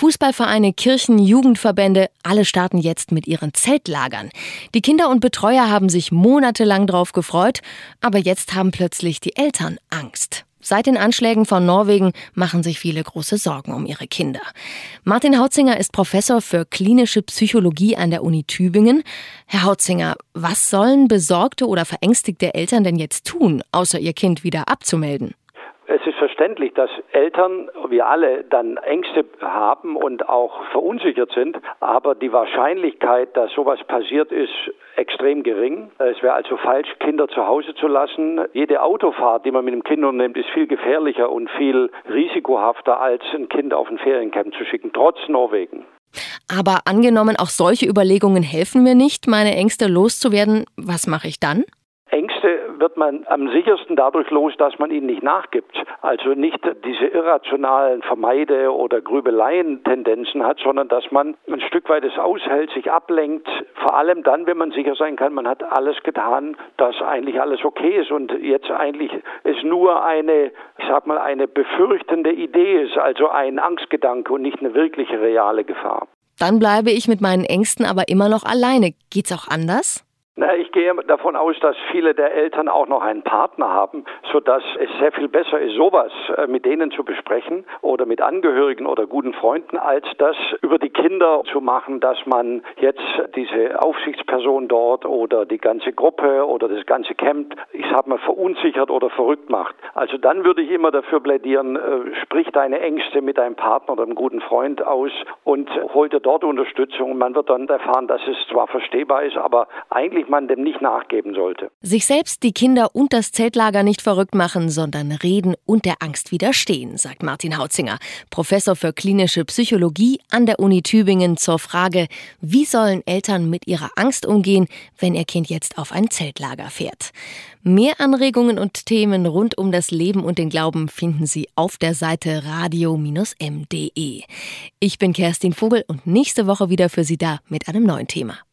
Fußballvereine, Kirchen, Jugendverbände, alle starten jetzt mit ihren Zeltlagern. Die Kinder und Betreuer haben sich monatelang drauf gefreut, aber jetzt haben plötzlich die Eltern Angst. Seit den Anschlägen von Norwegen machen sich viele große Sorgen um ihre Kinder. Martin Hautzinger ist Professor für klinische Psychologie an der Uni Tübingen. Herr Hautzinger, was sollen besorgte oder verängstigte Eltern denn jetzt tun, außer ihr Kind wieder abzumelden? Es ist verständlich, dass Eltern, wir alle, dann Ängste haben und auch verunsichert sind. Aber die Wahrscheinlichkeit, dass sowas passiert, ist extrem gering. Es wäre also falsch, Kinder zu Hause zu lassen. Jede Autofahrt, die man mit dem Kind unternimmt, ist viel gefährlicher und viel risikohafter, als ein Kind auf ein Feriencamp zu schicken, trotz Norwegen. Aber angenommen, auch solche Überlegungen helfen mir nicht, meine Ängste loszuwerden. Was mache ich dann? Ängste wird man am sichersten dadurch los, dass man ihnen nicht nachgibt. Also nicht diese irrationalen Vermeide- oder Grübeleien-Tendenzen hat, sondern dass man ein Stück weit es aushält, sich ablenkt. Vor allem dann, wenn man sicher sein kann, man hat alles getan, dass eigentlich alles okay ist und jetzt eigentlich es nur eine befürchtende Idee ist, also ein Angstgedanke und nicht eine wirkliche reale Gefahr. Dann bleibe ich mit meinen Ängsten aber immer noch alleine. Geht's auch anders? Ich gehe davon aus, dass viele der Eltern auch noch einen Partner haben, sodass es sehr viel besser ist, sowas mit denen zu besprechen oder mit Angehörigen oder guten Freunden, als das über die Kinder zu machen, dass man jetzt diese Aufsichtsperson dort oder die ganze Gruppe oder das ganze Camp, verunsichert oder verrückt macht. Also dann würde ich immer dafür plädieren, sprich deine Ängste mit deinem Partner oder einem guten Freund aus und hol dir dort Unterstützung. Und man wird dann erfahren, dass es zwar verstehbar ist, aber eigentlich man dem nicht nachgeben sollte. Sich selbst, die Kinder und das Zeltlager nicht verrückt machen, sondern reden und der Angst widerstehen, sagt Martin Hautzinger, Professor für klinische Psychologie an der Uni Tübingen, zur Frage, wie sollen Eltern mit ihrer Angst umgehen, wenn ihr Kind jetzt auf ein Zeltlager fährt. Mehr Anregungen und Themen rund um das Leben und den Glauben finden Sie auf der Seite radio-m.de. Ich bin Kerstin Vogel und nächste Woche wieder für Sie da mit einem neuen Thema.